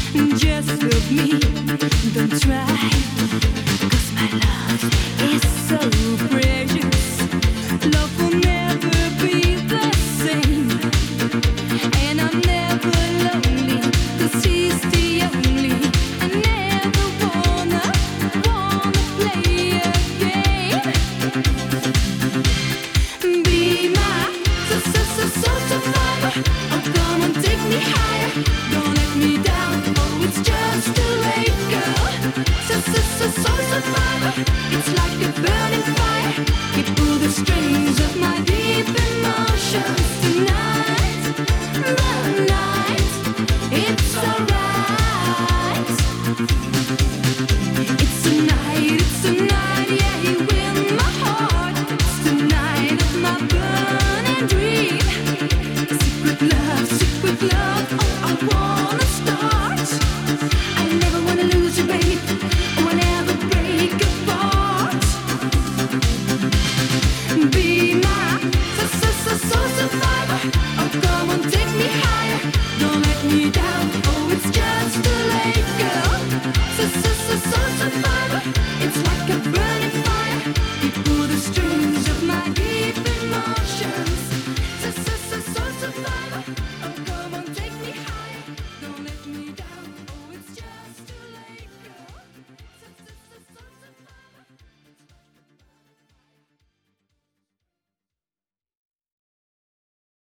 Just love me, don't try. 'Cause my love is so precious. Love will never be the same. And I'm never lonely, 'cause he's the only. I never wanna play a game. Be my survivor. Oh, come on, take me higher. Don't let me down. Oh, it's just too late, girl. Survivor. It's like a burning fire. You pull the strings of my deep emotions tonight. The night, it's alright.